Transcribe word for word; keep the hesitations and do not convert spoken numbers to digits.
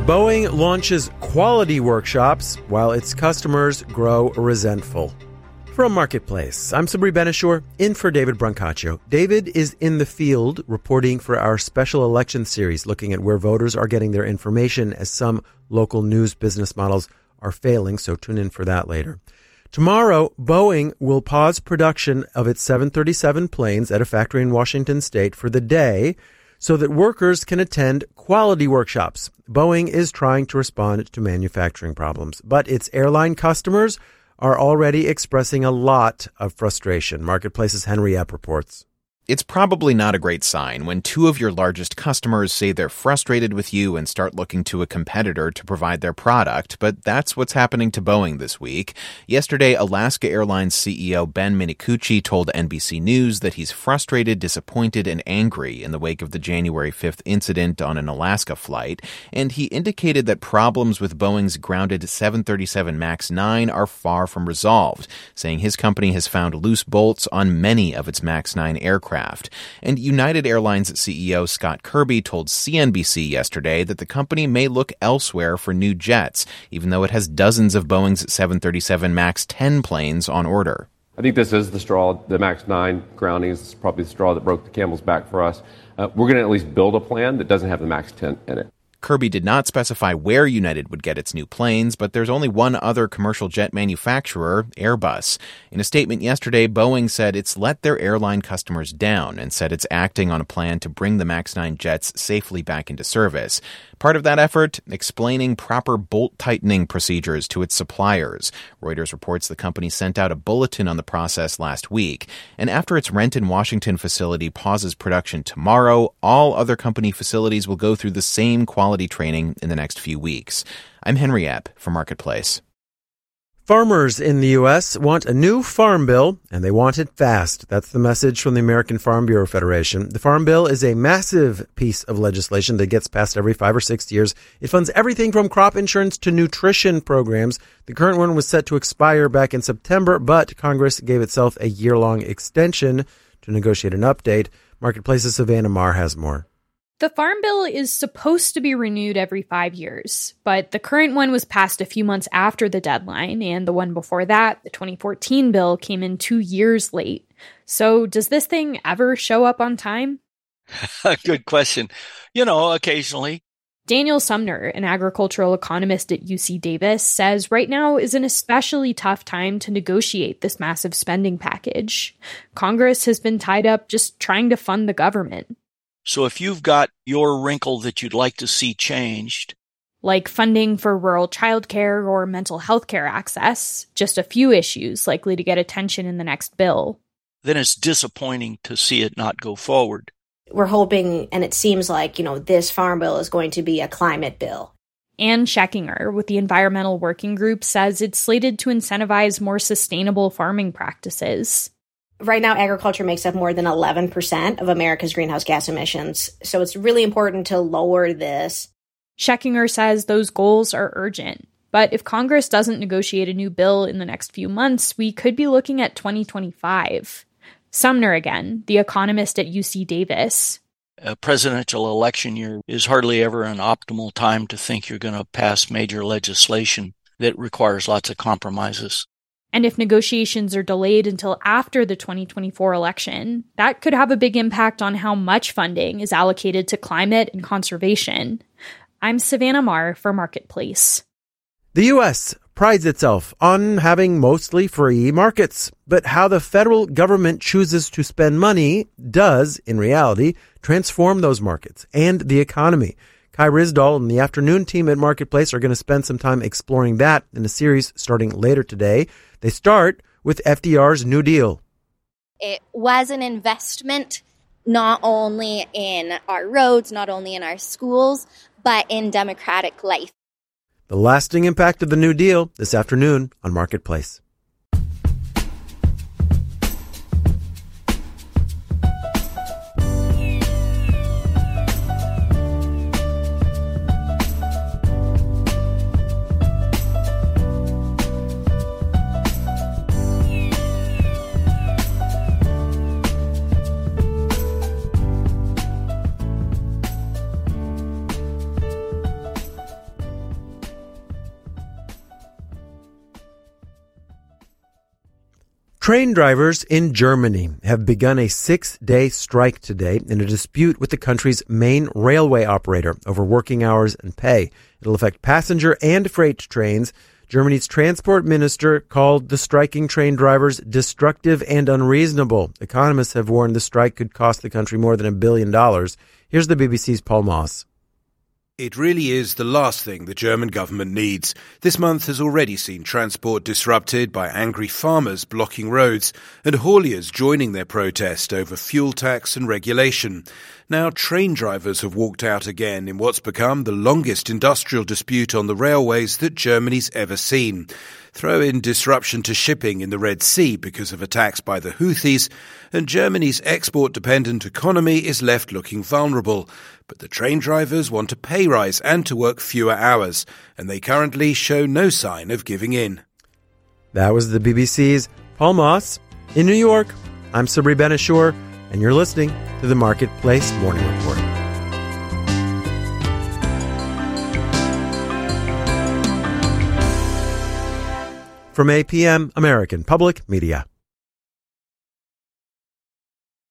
Boeing launches quality workshops while its customers grow resentful. From Marketplace, I'm Sabri Benishore, in for David Brancaccio. David is in the field reporting for our special election series, looking at where voters are getting their information as some local news business models are failing, so tune in for that later. Tomorrow, Boeing will pause production of its seven thirty-seven planes at a factory in Washington state for the day so that workers can attend quality workshops. Boeing is trying to respond to manufacturing problems, but its airline customers are already expressing a lot of frustration. Marketplace's Henry Epp reports. It's probably not a great sign when two of your largest customers say they're frustrated with you and start looking to a competitor to provide their product, but that's what's happening to Boeing this week. Yesterday, Alaska Airlines C E O Ben Minicucci told N B C News that he's frustrated, disappointed, and angry in the wake of the January fifth incident on an Alaska flight, and he indicated that problems with Boeing's grounded seven thirty-seven MAX nine are far from resolved, saying his company has found loose bolts on many of its MAX nine aircraft. And United Airlines C E O Scott Kirby told C N B C yesterday that the company may look elsewhere for new jets, even though it has dozens of Boeing's seven thirty-seven MAX ten planes on order. I think this is the straw, the MAX nine grounding is probably the straw that broke the camel's back for us. Uh, we're going to at least build a plan that doesn't have the MAX ten in it. Kirby did not specify where United would get its new planes, but there's only one other commercial jet manufacturer, Airbus. In a statement yesterday, Boeing said it's let their airline customers down and said it's acting on a plan to bring the MAX nine jets safely back into service. Part of that effort, explaining proper bolt tightening procedures to its suppliers. Reuters reports the company sent out a bulletin on the process last week. And after its Renton, Washington facility pauses production tomorrow, all other company facilities will go through the same quality training in the next few weeks. I'm Henry Epp for Marketplace. Farmers in the U S want a new farm bill, and they want it fast. That's the message from the American Farm Bureau Federation. The Farm Bill is a massive piece of legislation that gets passed every five or six years. It funds everything from crop insurance to nutrition programs. The current one was set to expire back in September, but Congress gave itself a year-long extension to negotiate an update. Marketplace's Savannah Marr has more. The Farm Bill is supposed to be renewed every five years, but the current one was passed a few months after the deadline, and the one before that, the twenty fourteen bill, came in two years late. So does this thing ever show up on time? Good question. You know, occasionally. Daniel Sumner, an agricultural economist at U C Davis, says right now is an especially tough time to negotiate this massive spending package. Congress has been tied up just trying to fund the government. So if you've got your wrinkle that you'd like to see changed, like funding for rural childcare or mental health care access, just a few issues likely to get attention in the next bill, then it's disappointing to see it not go forward. We're hoping, and it seems like, you know, this farm bill is going to be a climate bill. Ann Scheckinger with the Environmental Working Group says it's slated to incentivize more sustainable farming practices. Right now, agriculture makes up more than eleven percent of America's greenhouse gas emissions, so it's really important to lower this. Scheckinger says those goals are urgent, but if Congress doesn't negotiate a new bill in the next few months, we could be looking at twenty twenty-five. Sumner again, the economist at U C Davis. A presidential election year is hardly ever an optimal time to think you're going to pass major legislation that requires lots of compromises. And if negotiations are delayed until after the twenty twenty-four election, that could have a big impact on how much funding is allocated to climate and conservation. I'm Savannah Marr for Marketplace. The U S prides itself on having mostly free markets, but how the federal government chooses to spend money does, in reality, transform those markets and the economy. Kai Ryssdal and the afternoon team at Marketplace are going to spend some time exploring that in a series starting later today. They start with F D R's New Deal. It was an investment not only in our roads, not only in our schools, but in democratic life. The lasting impact of the New Deal this afternoon on Marketplace. Train drivers in Germany have begun a six-day strike today in a dispute with the country's main railway operator over working hours and pay. It'll affect passenger and freight trains. Germany's transport minister called the striking train drivers destructive and unreasonable. Economists have warned the strike could cost the country more than a billion dollars. Here's the B B C's Paul Moss. It really is the last thing the German government needs. This month has already seen transport disrupted by angry farmers blocking roads and hauliers joining their protest over fuel tax and regulation. Now train drivers have walked out again in what's become the longest industrial dispute on the railways that Germany's ever seen. Throw in disruption to shipping in the Red Sea because of attacks by the Houthis, and Germany's export-dependent economy is left looking vulnerable. But the train drivers want a pay rise and to work fewer hours, and they currently show no sign of giving in. That was the B B C's Paul Moss. In New York, I'm Sabri Ben-Achour, and you're listening to the Marketplace Morning Report. From A P M, American Public Media.